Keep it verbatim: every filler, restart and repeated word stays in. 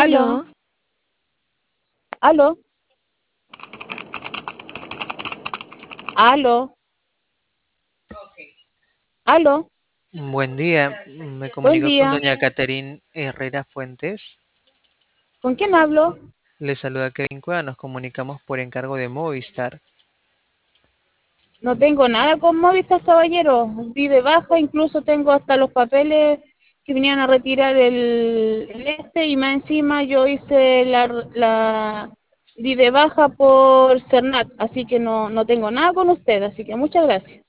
Aló, Aló, aló, aló, aló. Buen día, me Buen comunico con día. doña Caterín Herrera Fuentes. ¿Con quién hablo? Le saluda Kevin Cueva, nos comunicamos por encargo de Movistar. No tengo nada con Movistar, caballero. Di de baja, incluso tengo hasta los papeles que vinieron a retirar el, el este y más encima yo hice la, la di de baja por Cernat, así que no, no tengo nada con usted, así que muchas gracias.